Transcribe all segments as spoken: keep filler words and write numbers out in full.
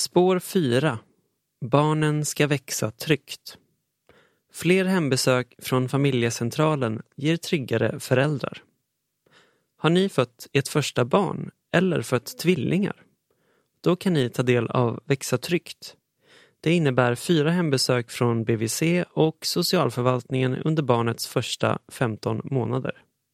Spår fyra. Barnen ska växa tryggt. Fler hembesök från familjecentralen ger tryggare föräldrar. Har ni fött ert första barn eller fött tvillingar? Då kan ni ta del av Växa tryggt. Det innebär fyra hembesök från B V C och socialförvaltningen under barnets första femton månader.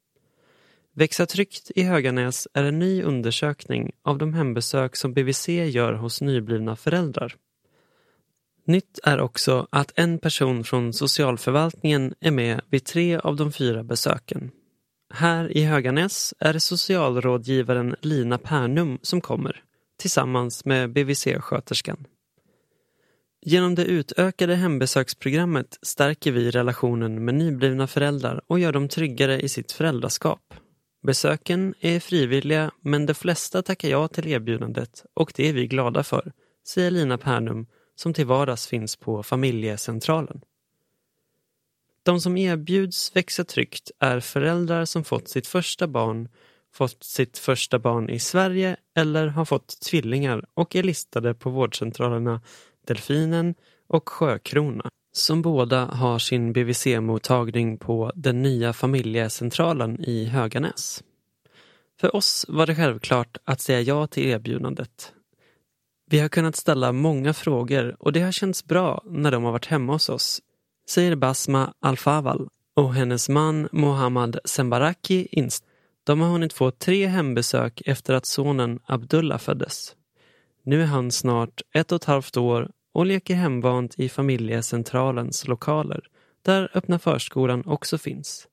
Växa tryggt i Höganäs är en ny undersökning av de hembesök som B V C gör hos nyblivna föräldrar. Nytt är också att en person från socialförvaltningen är med vid tre av de fyra besöken. Här i Höganäs är det socialrådgivaren Lina Pernum som kommer, tillsammans med B V C-sköterskan. Genom det utökade hembesöksprogrammet stärker vi relationen med nyblivna föräldrar och gör dem tryggare i sitt föräldraskap. Besöken är frivilliga, men de flesta tackar ja till erbjudandet och det är vi glada för, säger Lina Pernum som till vardags finns på familjecentralen. De som erbjuds Växa tryggt är föräldrar som fått sitt första barn, fått sitt första barn i Sverige eller har fått tvillingar och är listade på vårdcentralerna Delfinen och Sjökrona, som båda har sin B V C-mottagning på den nya familjecentralen i Höganäs. För oss var det självklart att säga ja till erbjudandet. Vi har kunnat ställa många frågor och det har känts bra när de har varit hemma hos oss, säger Basma Alfaval och hennes man Mohammad Sembaraki Inst. De har hunnit få tre hembesök efter att sonen Abdullah föddes. Nu är han snart ett och ett halvt år och leker hemvant i familjecentralens lokaler, där öppna förskolan också finns.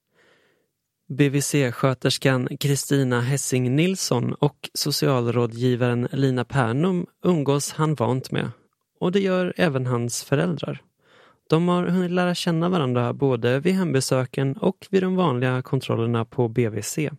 B V C-sköterskan Kristina Hessing Nilsson och socialrådgivaren Lina Pernum umgås han vant med, och det gör även hans föräldrar. De har hunnit lära känna varandra både vid hembesöken och vid de vanliga kontrollerna på B V C.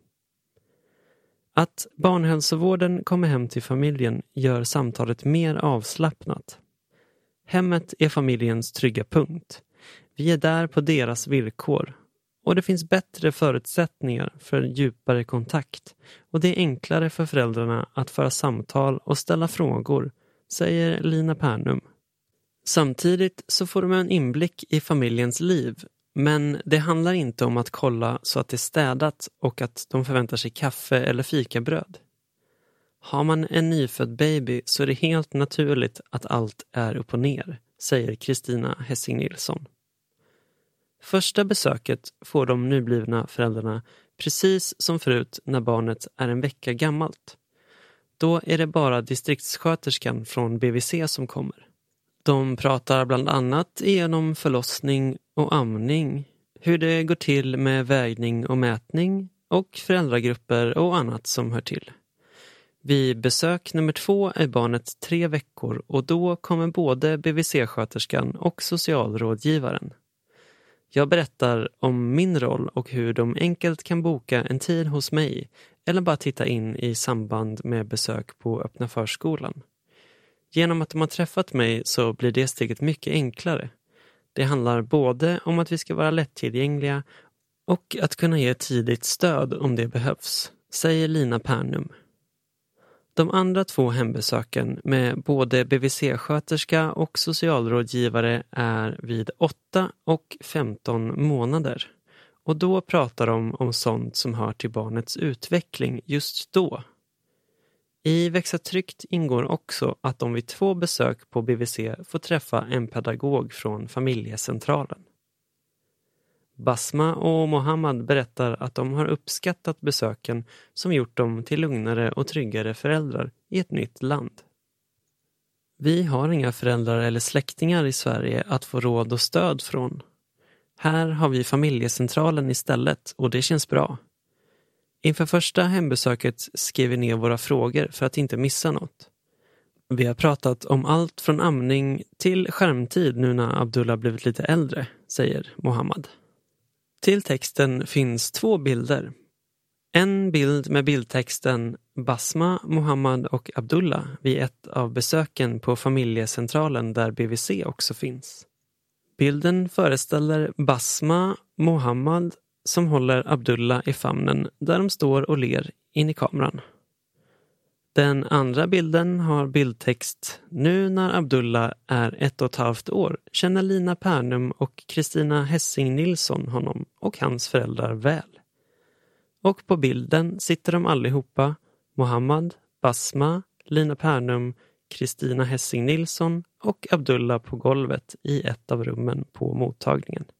Att barnhälsovården kommer hem till familjen gör samtalet mer avslappnat. Hemmet är familjens trygga punkt. Vi är där på deras villkor. Och det finns bättre förutsättningar för djupare kontakt. Och det är enklare för föräldrarna att föra samtal och ställa frågor, säger Lina Pernum. Samtidigt så får de en inblick i familjens liv. Men det handlar inte om att kolla så att det är städat och att de förväntar sig kaffe eller fikabröd. Har man en nyfödd baby så är det helt naturligt att allt är upp och ner, säger Kristina Hessing Nilsson. Första besöket får de nyblivna föräldrarna precis som förut när barnet är en vecka gammalt. Då är det bara distriktssköterskan från B V C som kommer. De pratar bland annat igenom förlossning och amning, hur det går till med vägning och mätning och föräldragrupper och annat som hör till. Vid besök nummer två är barnet tre veckor och då kommer både B V C-sköterskan och socialrådgivaren. Jag berättar om min roll och hur de enkelt kan boka en tid hos mig eller bara titta in i samband med besök på öppna förskolan. Genom att de har träffat mig så blir det steget mycket enklare. Det handlar både om att vi ska vara lättillgängliga och att kunna ge tidigt stöd om det behövs, säger Lina Pernum. De andra två hembesöken med både B V C-sköterska och socialrådgivare är vid åtta och femton månader. Och då pratar de om sånt som hör till barnets utveckling just då. I Växa tryggt ingår också att de vid två besök på B V C får träffa en pedagog från familjecentralen. Basma och Mohammad berättar att de har uppskattat besöken som gjort dem till lugnare och tryggare föräldrar i ett nytt land. Vi har inga föräldrar eller släktingar i Sverige att få råd och stöd från. Här har vi familjecentralen istället och det känns bra. Inför första hembesöket skrev vi ner våra frågor för att inte missa något. Vi har pratat om allt från amning till skärmtid nu när Abdullah blivit lite äldre, säger Mohammad. Till texten finns två bilder. En bild med bildtexten Basma, Mohammad och Abdullah vid ett av besöken på familjecentralen där B V C också finns. Bilden föreställer Basma, Mohammad som håller Abdullah i famnen där de står och ler in i kameran. Den andra bilden har bildtext: Nu när Abdullah är ett och ett halvt år känner Lina Pärnum och Kristina Hessing Nilsson honom och hans föräldrar väl. Och på bilden sitter de allihopa, Mohammad, Basma, Lina Pärnum, Kristina Hessing Nilsson och Abdullah på golvet i ett av rummen på mottagningen.